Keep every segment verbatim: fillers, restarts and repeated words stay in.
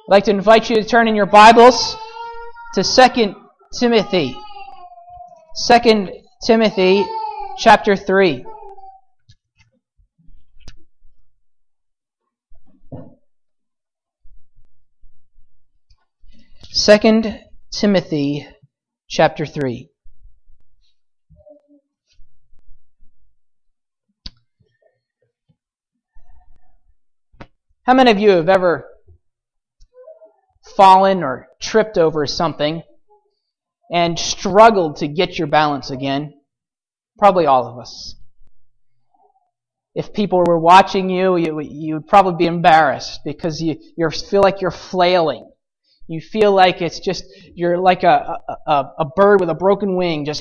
I'd like to invite you to turn in your Bibles to Second Timothy. Second Timothy chapter three. Second Timothy chapter three. How many of you have ever fallen or tripped over something and struggled to get your balance again? Probably all of us. If people were watching you, you, you would probably be embarrassed because you, you feel like you're flailing. You feel like it's just, you're like a, a, a bird with a broken wing, just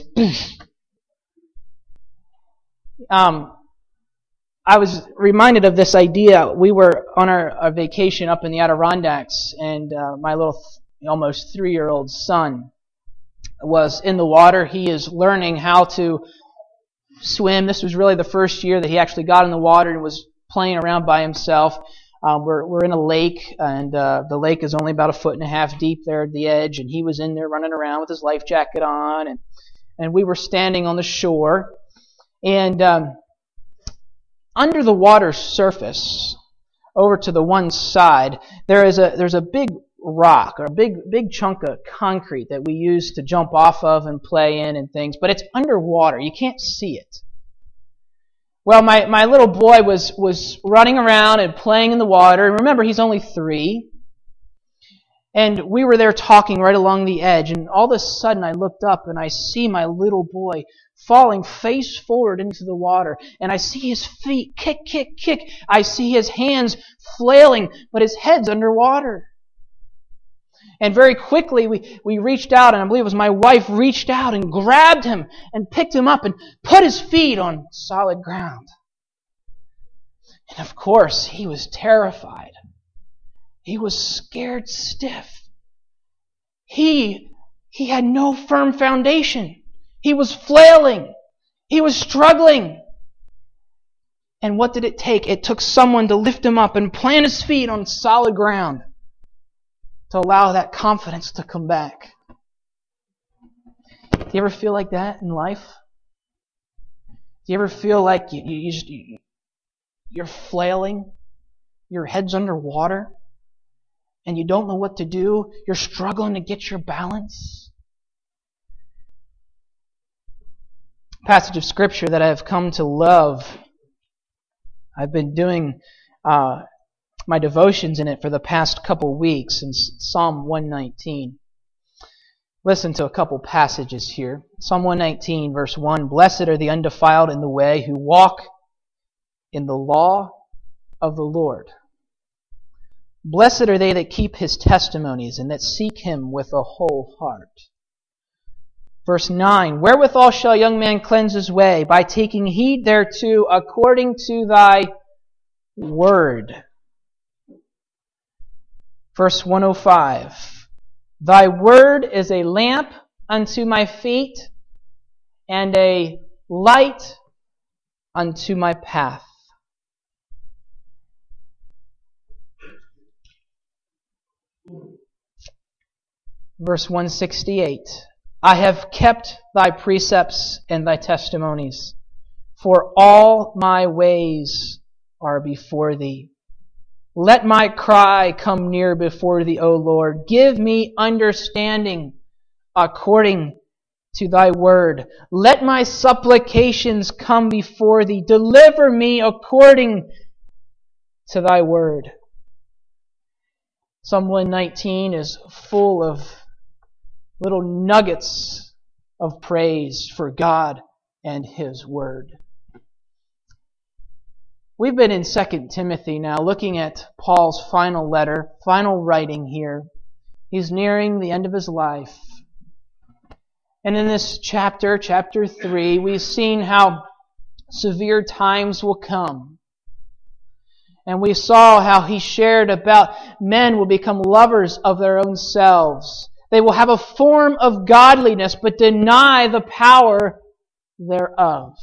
um, I was reminded of this idea. We were on our, our vacation up in the Adirondacks, and uh, my little th- almost three-year-old son was in the water. He is learning how to swim. This was really the first year that he actually got in the water and was playing around by himself. Um, we're we're in a lake, and uh, the lake is only about a foot and a half deep there at the edge, and he was in there running around with his life jacket on, and and we were standing on the shore, and um, under the water's surface, over to the one side, there is a there's a big rock or a big big chunk of concrete that we use to jump off of and play in and things, but it's underwater. You can't see it. Well, my, my little boy was, was running around and playing in the water. And remember, he's only three. And we were there talking right along the edge. And all of a sudden, I looked up and I see my little boy falling face forward into the water. And I see his feet kick, kick, kick. I see his hands flailing, but his head's underwater. And very quickly, we, we reached out, and I believe it was my wife reached out and grabbed him and picked him up and put his feet on solid ground. And of course, he was terrified. He was scared stiff. He, he had no firm foundation. He was flailing. He was struggling. And what did it take? It took someone to lift him up and plant his feet on solid ground, to allow that confidence to come back. Do you ever feel like that in life? Do you ever feel like you, you, you just, you, you're flailing, your head's underwater, and you don't know what to do? You're struggling to get your balance? Passage of Scripture that I've come to love. I've been doing uh, my devotions in it for the past couple weeks in Psalm one nineteen. Listen to a couple passages here. Psalm one nineteen, verse one. Blessed are the undefiled in the way who walk in the law of the Lord. Blessed are they that keep His testimonies and that seek Him with a whole heart. Verse nine. Wherewithal shall a young man cleanse his way? By taking heed thereto according to thy word. Verse one oh five, Thy word is a lamp unto my feet and a light unto my path. Verse one sixty-eight, I have kept thy precepts and thy testimonies, for all my ways are before thee. Let my cry come near before thee, O Lord. Give me understanding according to thy word. Let my supplications come before thee. Deliver me according to thy word. Psalm one nineteen is full of little nuggets of praise for God and His word. We've been in Second Timothy now, looking at Paul's final letter, final writing here. He's nearing the end of his life. And in this chapter, chapter three, we've seen how severe times will come. And we saw how he shared about men will become lovers of their own selves. They will have a form of godliness, but deny the power thereof.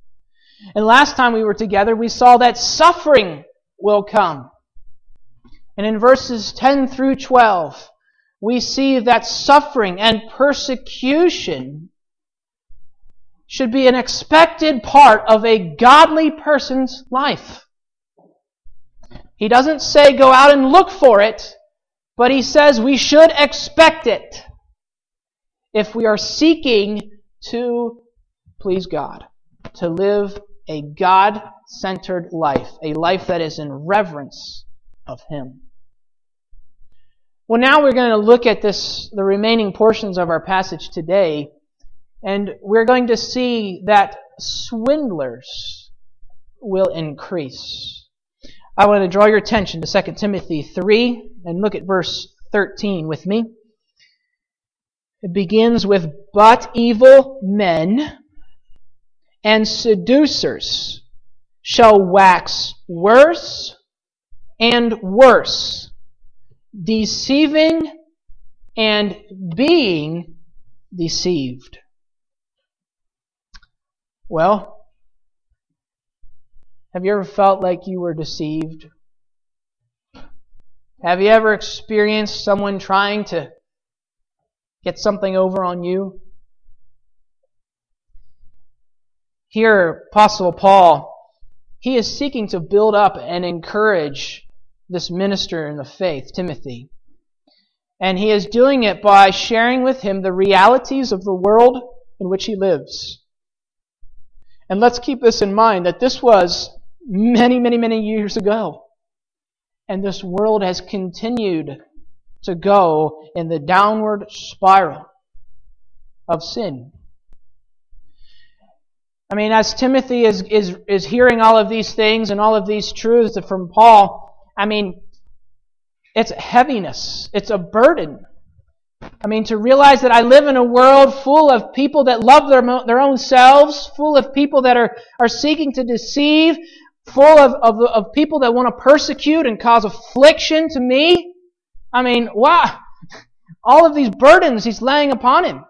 And last time we were together, we saw that suffering will come. And in verses ten through twelve, we see that suffering and persecution should be an expected part of a godly person's life. He doesn't say go out and look for it, but he says we should expect it if we are seeking to please God, to live a God-centered life, a life that is in reverence of Him. Well, now we're going to look at this, the remaining portions of our passage today, and we're going to see that swindlers will increase. I want to draw your attention to Second Timothy three and look at verse thirteen with me. It begins with, "But evil men and seducers shall wax worse and worse, deceiving and being deceived." Well, have you ever felt like you were deceived? Have you ever experienced someone trying to get something over on you? Here, Apostle Paul, he is seeking to build up and encourage this minister in the faith, Timothy. And he is doing it by sharing with him the realities of the world in which he lives. And let's keep this in mind, that this was many, many, many years ago. And this world has continued to go in the downward spiral of sin. I mean, as Timothy is, is, is hearing all of these things and all of these truths from Paul, I mean, it's heaviness. It's a burden. I mean, to realize that I live in a world full of people that love their, their own selves, full of people that are, are seeking to deceive, full of, of, of people that want to persecute and cause affliction to me. I mean, wow. All of these burdens he's laying upon him.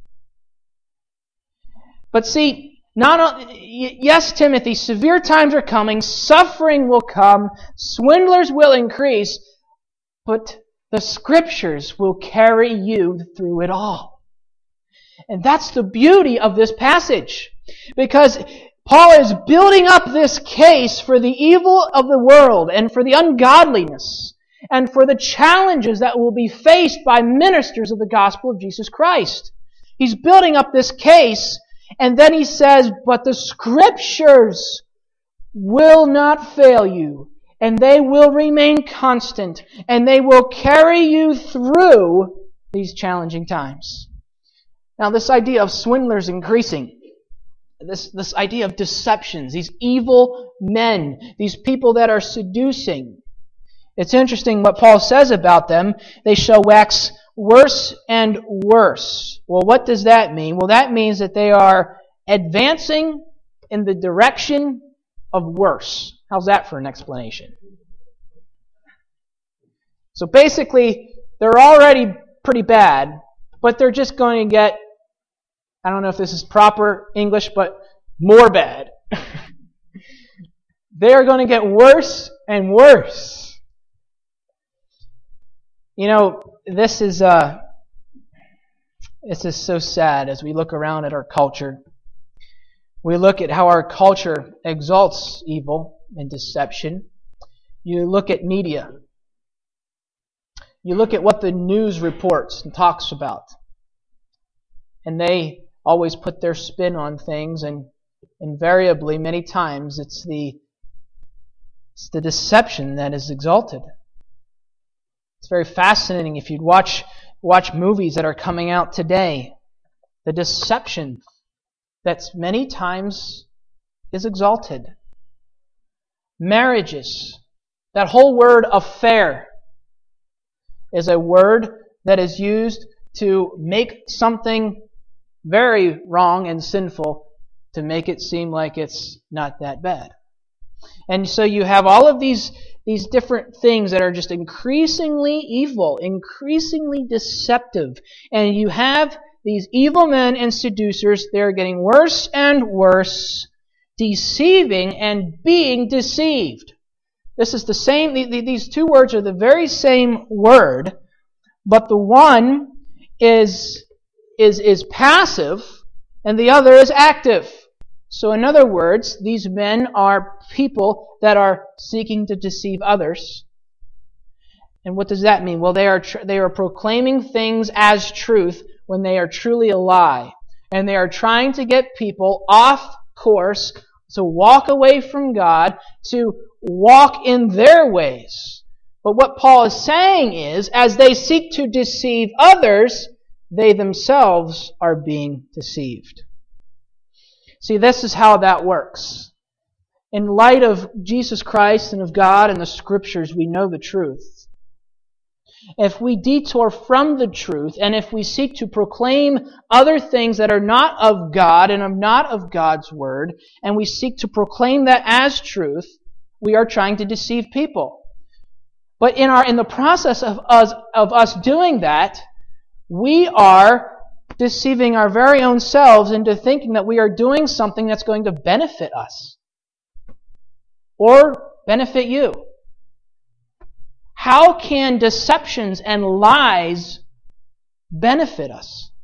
But see, not yes, Timothy, severe times are coming, suffering will come, swindlers will increase, but the Scriptures will carry you through it all. And that's the beauty of this passage. Because Paul is building up this case for the evil of the world and for the ungodliness and for the challenges that will be faced by ministers of the gospel of Jesus Christ. He's building up this case, and then he says, but the Scriptures will not fail you. And they will remain constant. And they will carry you through these challenging times. Now, this idea of swindlers increasing. This, this idea of deceptions. These evil men. These people that are seducing. It's interesting what Paul says about them. They shall wax worse and worse. Well, what does that mean? Well, that means that they are advancing in the direction of worse. How's that for an explanation? So basically, they're already pretty bad, but they're just going to get, I don't know if this is proper English, but more bad. They are going to get worse and worse. You know, this is uh, this is so sad as we look around at our culture. We look at how our culture exalts evil and deception. You look at media. You look at what the news reports and talks about. And they always put their spin on things, and invariably, many times, it's the it's the deception that is exalted. It's very fascinating if you'd watch watch movies that are coming out today. The deception that's many times is exalted. Marriages. That whole word affair is a word that is used to make something very wrong and sinful to make it seem like it's not that bad. And so you have all of these, these different things that are just increasingly evil, increasingly deceptive. And you have these evil men and seducers, they're getting worse and worse, deceiving and being deceived. This is the same, these two words are the very same word, but the one is, is, is passive and the other is active. So in other words, these men are people that are seeking to deceive others. And what does that mean? Well, they are tr- they are proclaiming things as truth when they are truly a lie. And they are trying to get people off course, to walk away from God, to walk in their ways. But what Paul is saying is, as they seek to deceive others, they themselves are being deceived. See, this is how that works. In light of Jesus Christ and of God and the Scriptures, we know the truth. If we detour from the truth, and if we seek to proclaim other things that are not of God and are not of God's Word, and we seek to proclaim that as truth, we are trying to deceive people. But in our in the process of us of us doing that, we are deceiving our very own selves into thinking that we are doing something that's going to benefit us or benefit you. How can deceptions and lies benefit us?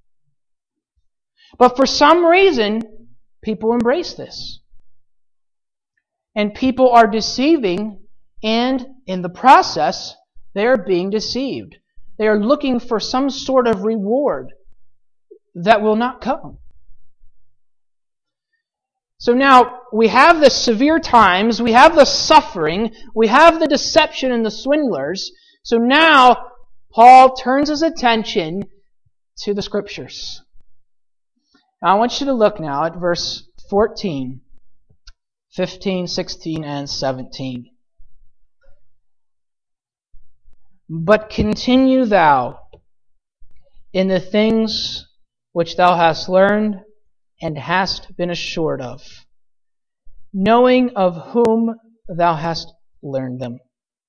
But for some reason, people embrace this. And people are deceiving, and in the process, they are being deceived. They are looking for some sort of reward that will not come. So now, we have the severe times, we have the suffering, we have the deception and the swindlers. So now, Paul turns his attention to the Scriptures. Now, I want you to look now at verse fourteen, fifteen, sixteen, and seventeen. But continue thou in the things which thou hast learned and hast been assured of, knowing of whom thou hast learned them,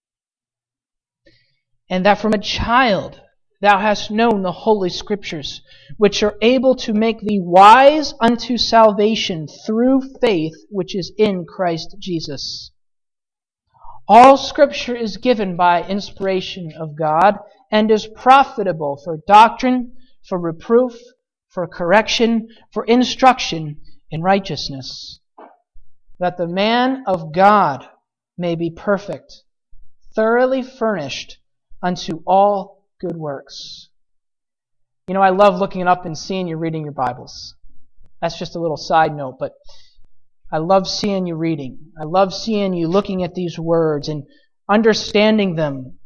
and that from a child thou hast known the Holy Scriptures, which are able to make thee wise unto salvation through faith which is in Christ Jesus. All Scripture is given by inspiration of God, and is profitable for doctrine, for reproof, for correction, for instruction in righteousness, that the man of God may be perfect, thoroughly furnished unto all good works. You know, I love looking up and seeing you reading your Bibles. That's just a little side note, but I love seeing you reading. I love seeing you looking at these words and understanding them.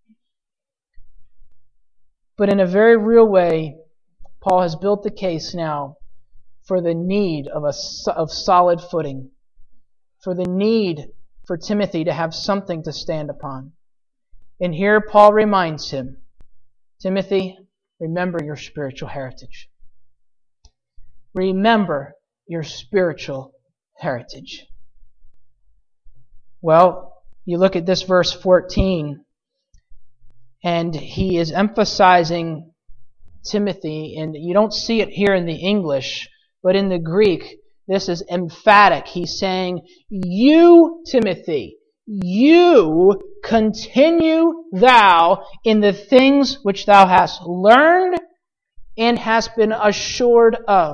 But in a very real way, Paul has built the case now for the need of a of solid footing, for the need for Timothy to have something to stand upon. And here Paul reminds him, Timothy, remember your spiritual heritage. Remember your spiritual heritage. Well, you look at this verse fourteen, and he is emphasizing Timothy, and you don't see it here in the English, but in the Greek, this is emphatic. He's saying, you, Timothy, you continue thou in the things which thou hast learned and hast been assured of.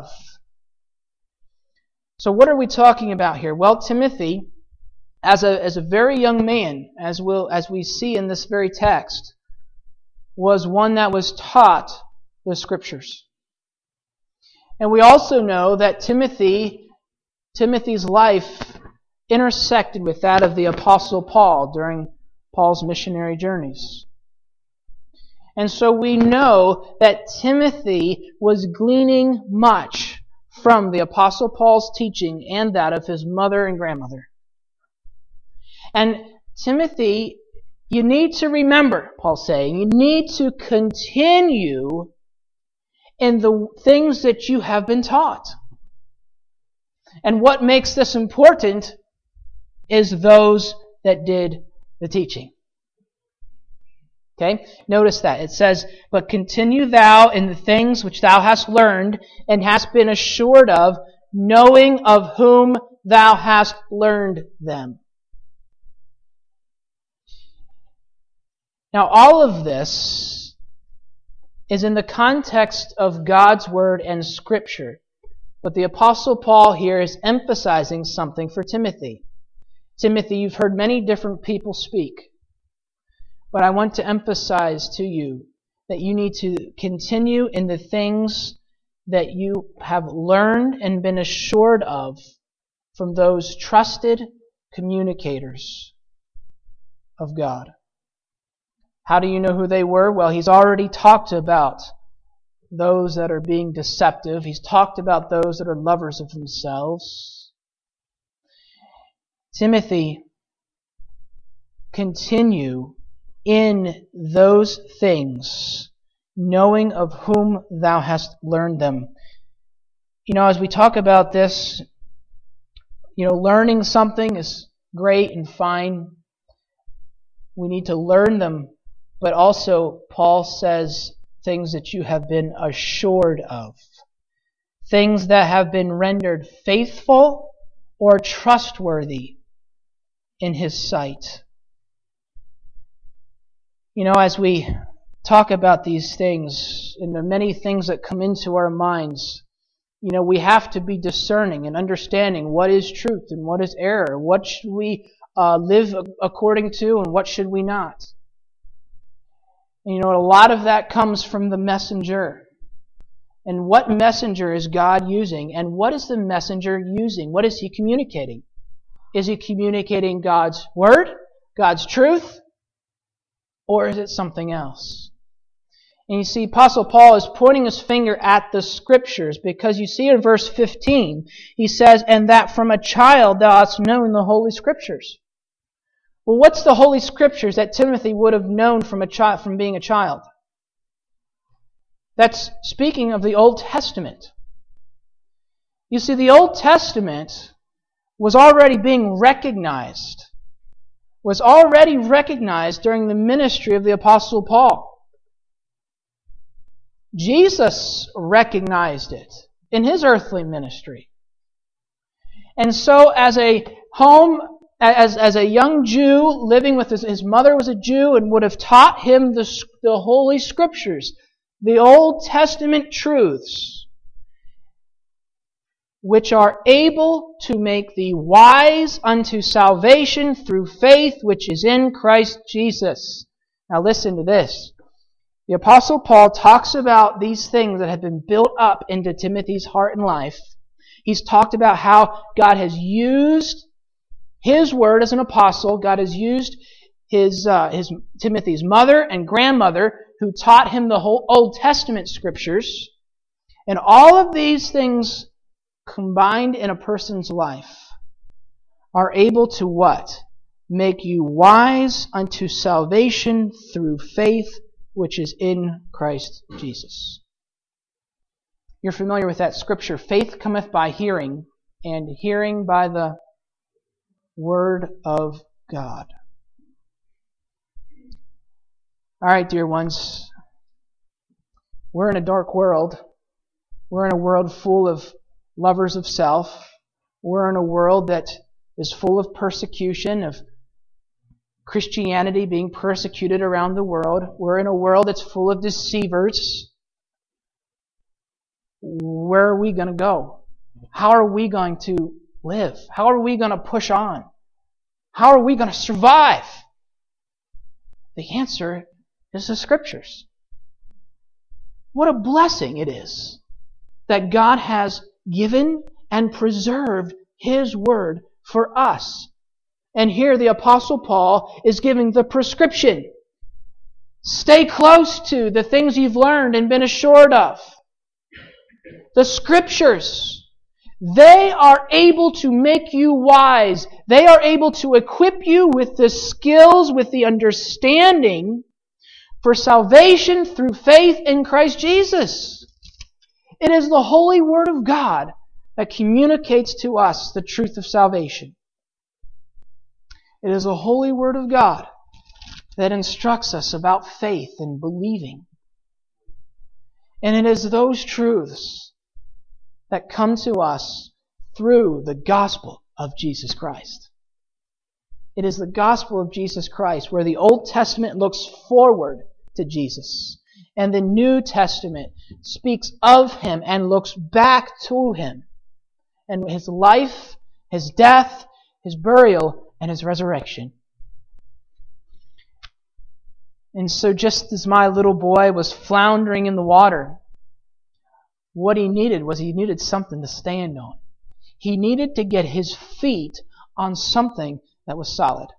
So what are we talking about here? Well, Timothy, as a as a very young man, as we'll as we see in this very text, was one that was taught the Scriptures. And we also know that Timothy, Timothy's life intersected with that of the Apostle Paul during Paul's missionary journeys. And so we know that Timothy was gleaning much from the Apostle Paul's teaching and that of his mother and grandmother. And Timothy, you need to remember, Paul's saying, you need to continue in the things that you have been taught. And what makes this important is those that did the teaching. Okay? Notice that. It says, but continue thou in the things which thou hast learned and hast been assured of, knowing of whom thou hast learned them. Now, all of this is in the context of God's Word and Scripture. But the Apostle Paul here is emphasizing something for Timothy. Timothy, you've heard many different people speak. But I want to emphasize to you that you need to continue in the things that you have learned and been assured of from those trusted communicators of God. How do you know who they were? Well, he's already talked about those that are being deceptive. He's talked about those that are lovers of themselves. Timothy, continue in those things, knowing of whom thou hast learned them. You know, as we talk about this, you know, learning something is great and fine. We need to learn them, but also Paul says things that you have been assured of, things that have been rendered faithful or trustworthy in his sight. You know, as we talk about these things and the many things that come into our minds, you know, we have to be discerning and understanding what is truth and what is error. What should we uh, live according to and what should we not? And, you know, a lot of that comes from the messenger. And what messenger is God using? And what is the messenger using? What is he communicating? Is he communicating God's word, God's truth? Or is it something else? And you see, Apostle Paul is pointing his finger at the Scriptures because you see in verse fifteen, he says, and that from a child thou hast known the Holy Scriptures. Well, what's the Holy Scriptures that Timothy would have known from a child, from being a child? That's speaking of the Old Testament. You see, the Old Testament was already being recognized, was already recognized during the ministry of the Apostle Paul. Jesus recognized it in his earthly ministry. And so as a home, as, as a young Jew living with his, his mother was a Jew and would have taught him the, the Holy Scriptures, the Old Testament truths, which are able to make thee wise unto salvation through faith which is in Christ Jesus. Now listen to this. The Apostle Paul talks about these things that have been built up into Timothy's heart and life. He's talked about how God has used his word as an apostle. God has used his, uh, his Timothy's mother and grandmother who taught him the whole Old Testament Scriptures. And all of these things combined in a person's life are able to what? Make you wise unto salvation through faith which is in Christ Jesus. You're familiar with that scripture. Faith cometh by hearing, and hearing by the Word of God. All right, dear ones. We're in a dark world. We're in a world full of lovers of self. We're in a world that is full of persecution, of Christianity being persecuted around the world. We're in a world that's full of deceivers. Where are we going to go? How are we going to live? How are we going to push on? How are we going to survive? The answer is the Scriptures. What a blessing it is that God has given and preserved His Word for us. And here the Apostle Paul is giving the prescription. Stay close to the things you've learned and been assured of. The Scriptures, they are able to make you wise. They are able to equip you with the skills, with the understanding for salvation through faith in Christ Jesus. It is the Holy Word of God that communicates to us the truth of salvation. It is the Holy Word of God that instructs us about faith and believing. And it is those truths that come to us through the gospel of Jesus Christ. It is the gospel of Jesus Christ, where the Old Testament looks forward to Jesus, and the New Testament speaks of Him and looks back to Him, and His life, His death, His burial, and His resurrection. And so just as my little boy was floundering in the water, what he needed was he needed something to stand on. He needed to get his feet on something that was solid.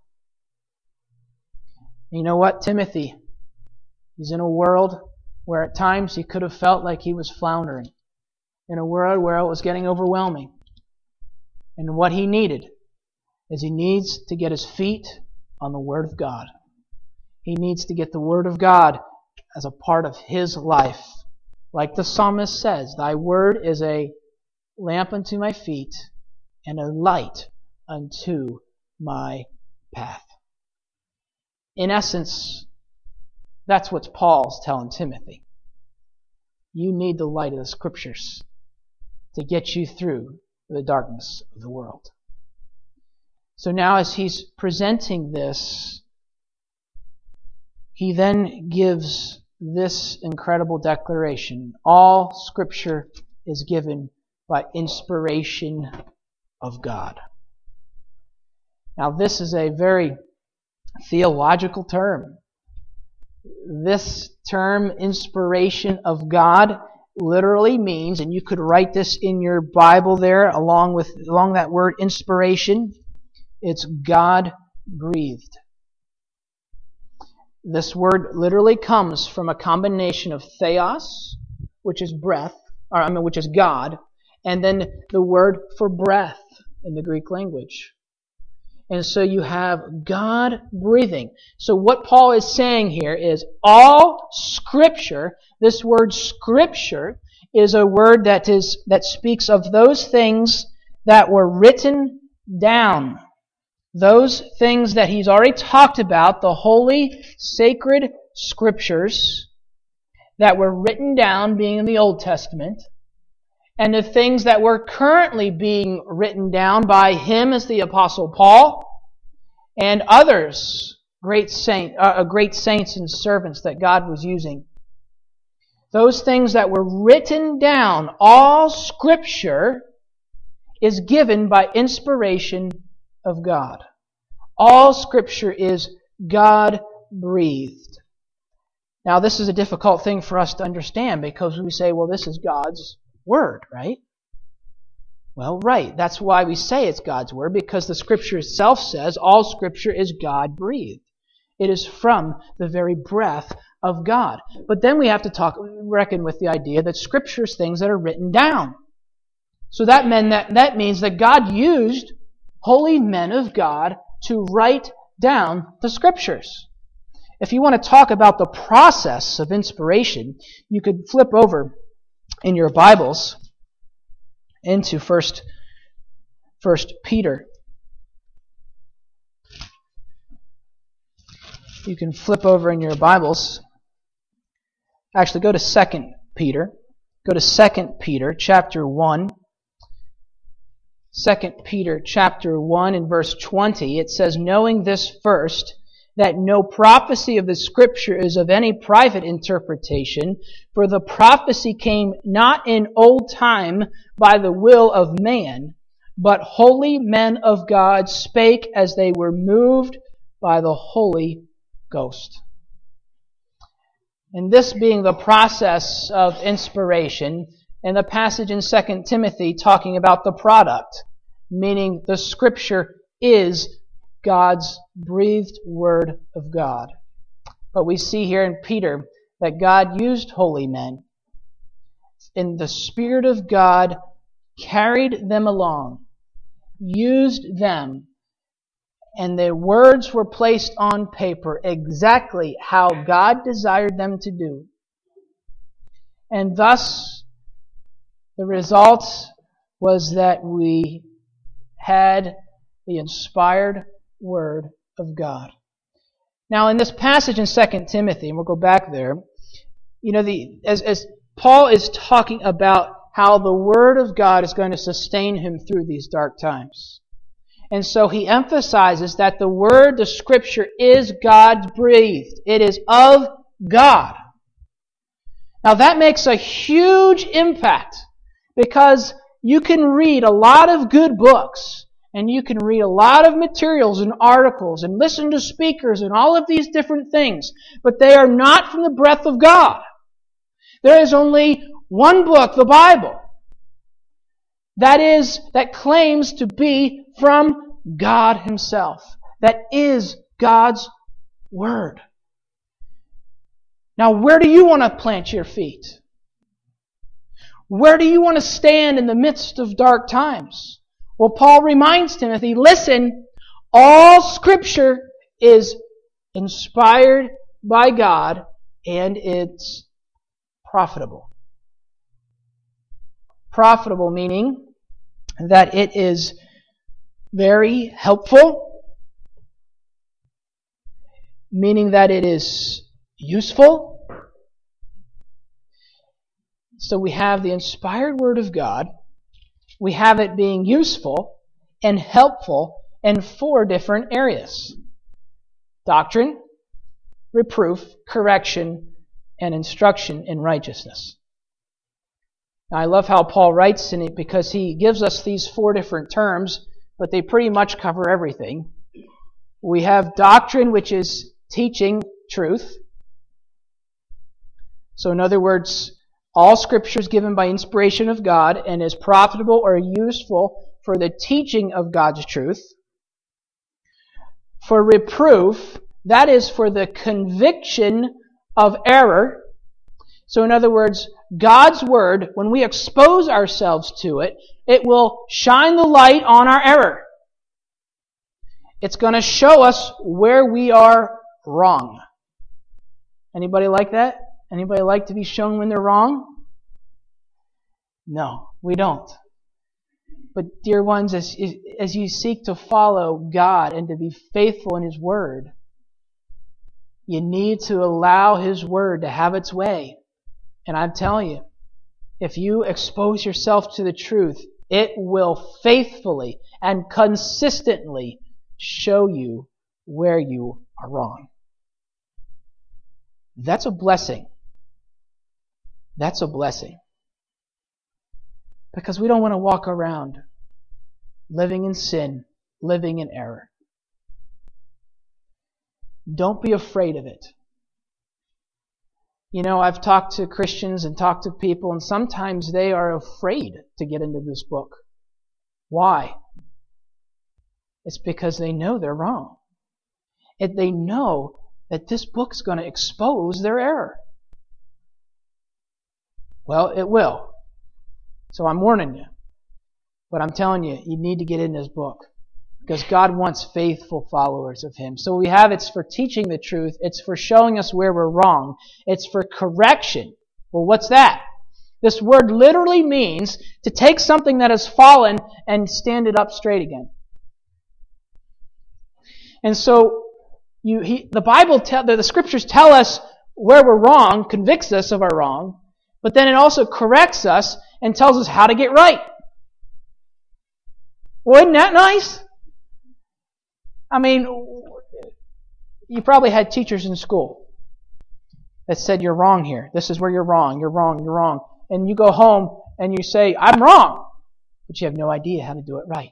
You know what, Timothy? He's in a world where at times he could have felt like he was floundering. In a world where it was getting overwhelming. And what he needed is he needs to get his feet on the Word of God. He needs to get the Word of God as a part of his life. Like the psalmist says, Thy Word is a lamp unto my feet and a light unto my path. In essence, that's what Paul's telling Timothy. You need the light of the Scriptures to get you through the darkness of the world. So now as he's presenting this, he then gives this incredible declaration. All Scripture is given by inspiration of God. Now this is a very theological term. This term, inspiration of God, literally means, and you could write this in your Bible there along with along that word inspiration, it's God breathed. This word literally comes from a combination of theos, which is breath, or I mean, which is God, and then the word for breath in the Greek language. And so you have God breathing. So what Paul is saying here is all Scripture, this word Scripture, is a word that is that speaks of those things that were written down. Those things that he's already talked about, the holy, sacred Scriptures that were written down, being in the Old Testament, and the things that were currently being written down by him as the Apostle Paul and others, great saint, uh, great saints and servants that God was using. Those things that were written down, all Scripture is given by inspiration of God. All Scripture is God-breathed. Now, this is a difficult thing for us to understand because we say, well, this is God's Word, right? Well, right. That's why we say it's God's Word, because the Scripture itself says all Scripture is God-breathed. It is from the very breath of God. But then we have to talk, reckon with the idea that Scripture is things that are written down. So that, meant that, that means that God used holy men of God to write down the Scriptures. If you want to talk about the process of inspiration, you could flip over in your Bibles into First, First Peter. You can flip over in your Bibles. Actually, go to Second Peter. Go to Second Peter chapter one. Second Peter chapter one and verse twenty. It says, knowing this first, that no prophecy of the Scripture is of any private interpretation, for the prophecy came not in old time by the will of man, but holy men of God spake as they were moved by the Holy Ghost. And this being the process of inspiration, and the passage in Second Timothy talking about the product, meaning the Scripture is God's breathed Word of God. But we see here in Peter that God used holy men. And the Spirit of God carried them along, used them, and their words were placed on paper exactly how God desired them to do. And thus, the result was that we had the inspired Word of God. Now, in this passage in Second Timothy, and we'll go back there, you know, the as, as Paul is talking about how the Word of God is going to sustain him through these dark times. And so he emphasizes that the Word, the Scripture, is God-breathed. It is of God. Now that makes a huge impact, because you can read a lot of good books, and you can read a lot of materials and articles, and listen to speakers and all of these different things, but they are not from the breath of God. There is only one book, the Bible, that is, that claims to be from God Himself. That is God's Word. Now, where do you want to plant your feet? Where do you want to stand in the midst of dark times? Well, Paul reminds Timothy, listen, all Scripture is inspired by God, and it's profitable. Profitable meaning that it is very helpful, meaning that it is useful. So we have the inspired Word of God, we have it being useful and helpful in four different areas: doctrine, reproof, correction, and instruction in righteousness. Now, I love how Paul writes in it, because he gives us these four different terms, but they pretty much cover everything. We have doctrine, which is teaching truth. So in other words, all Scripture is given by inspiration of God and is profitable or useful for the teaching of God's truth. For reproof, that is for the conviction of error. So in other words, God's Word, when we expose ourselves to it, it will shine the light on our error. It's going to show us where we are wrong. Anybody like that? Anybody like to be shown when they're wrong? No, we don't. But dear ones, as, as you seek to follow God and to be faithful in His Word, you need to allow His Word to have its way. And I'm telling you, if you expose yourself to the truth, it will faithfully and consistently show you where you are wrong. That's a blessing. That's a blessing. Because we don't want to walk around living in sin, living in error. Don't be afraid of it. You know, I've talked to Christians and talked to people, and sometimes they are afraid to get into this book. Why? It's because they know they're wrong. And they know that this book's going to expose their error. Well, it will. So I'm warning you. But I'm telling you, you need to get in this book. Because God wants faithful followers of Him. So we have it's for teaching the truth. It's for showing us where we're wrong. It's for correction. Well, what's that? This word literally means to take something that has fallen and stand it up straight again. And so you, he, the Bible, tell, the, the Scriptures tell us where we're wrong, convicts us of our wrong, but then it also corrects us and tells us how to get right. Well, isn't that nice? I mean, you probably had teachers in school that said, you're wrong here. This is where you're wrong. You're wrong. You're wrong. And you go home and you say, I'm wrong. But you have no idea how to do it right.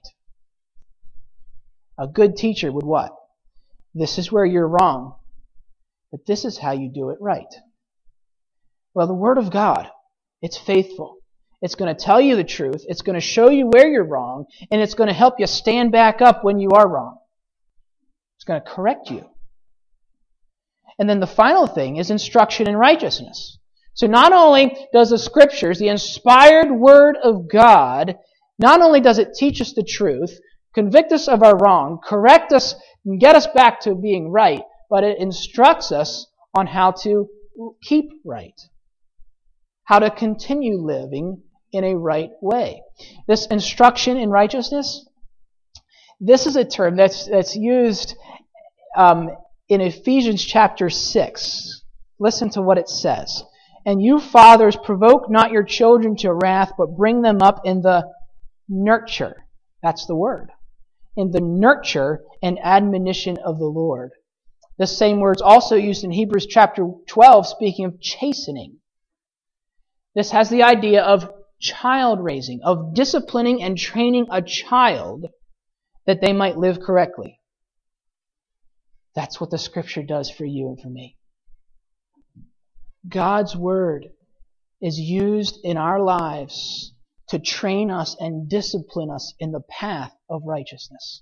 A good teacher would what? This is where you're wrong. But this is how you do it right. Well, the Word of God, it's faithful. It's going to tell you the truth. It's going to show you where you're wrong. And it's going to help you stand back up when you are wrong. It's going to correct you. And then the final thing is instruction in righteousness. So not only does the Scriptures, the inspired Word of God, not only does it teach us the truth, convict us of our wrong, correct us, and get us back to being right, but it instructs us on how to keep right. How to continue living in a right way. This instruction in righteousness, this is a term that's that's used um, in Ephesians chapter six. Listen to what it says. And you fathers, provoke not your children to wrath, but bring them up in the nurture. That's the word. in the nurture and admonition of the Lord. The same word's also used in Hebrews chapter twelve, speaking of chastening. This has the idea of child raising, of disciplining and training a child that they might live correctly. That's what the Scripture does for you and for me. God's Word is used in our lives to train us and discipline us in the path of righteousness.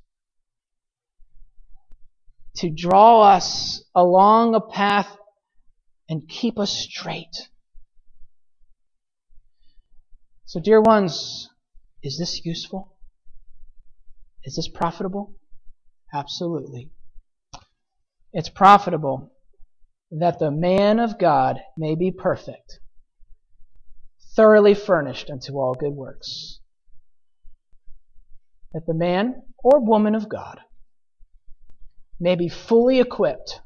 To draw us along a path and keep us straight. So, dear ones, is this useful? Is this profitable? Absolutely. It's profitable that the man of God may be perfect, thoroughly furnished unto all good works. That the man or woman of God may be fully equipped,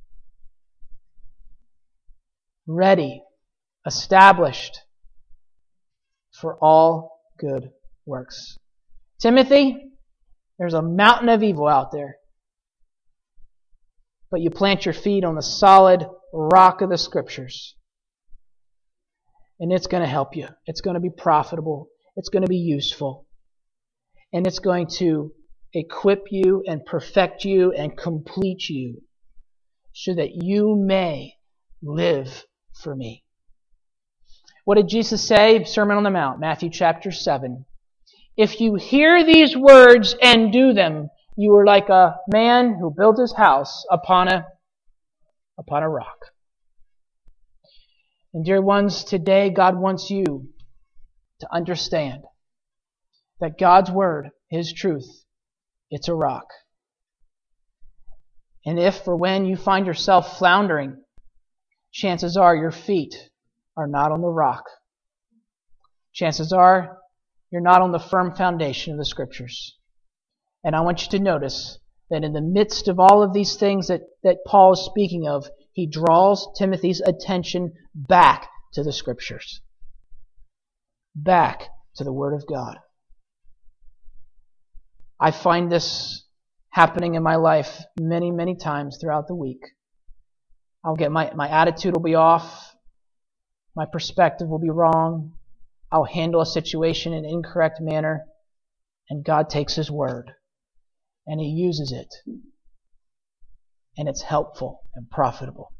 ready, established for all good works. Timothy, there's a mountain of evil out there, but you plant your feet on the solid rock of the Scriptures. And it's going to help you. It's going to be profitable. It's going to be useful. And it's going to equip you and perfect you and complete you so that you may live for me. What did Jesus say? Sermon on the Mount, Matthew chapter seven. If you hear these words and do them, you are like a man who built his house upon a, upon a rock. And dear ones, today God wants you to understand that God's Word, His truth, it's a rock. And if or when you find yourself floundering, chances are your feet are not on the rock. Chances are you're not on the firm foundation of the Scriptures. And I want you to notice that in the midst of all of these things that, that Paul is speaking of, he draws Timothy's attention back to the Scriptures. Back to the Word of God. I find this happening in my life many, many times throughout the week. I'll get my, my attitude will be off. My perspective will be wrong. I'll handle a situation in an incorrect manner. And God takes His Word and He uses it. And it's helpful and profitable.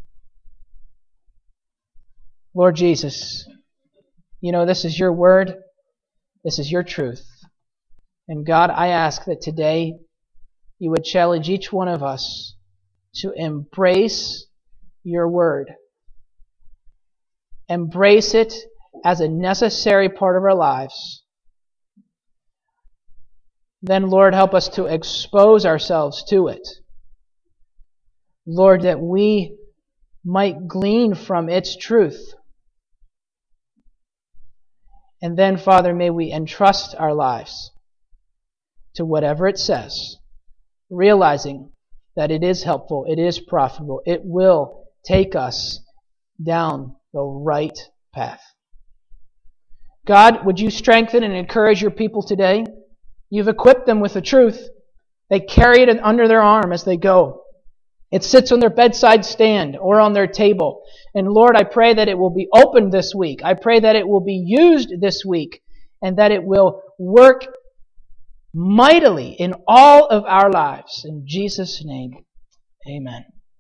Lord Jesus, you know this is your Word. This is your truth. And God, I ask that today you would challenge each one of us to embrace your Word. Embrace it as a necessary part of our lives. Then, Lord, help us to expose ourselves to it. Lord, that we might glean from its truth. And then, Father, may we entrust our lives to whatever it says, realizing that it is helpful, it is profitable, it will take us down the right path. God, would you strengthen and encourage your people today? You've equipped them with the truth. They carry it under their arm as they go. It sits on their bedside stand or on their table. And Lord, I pray that it will be opened this week. I pray that it will be used this week and that it will work mightily in all of our lives. In Jesus' name, amen.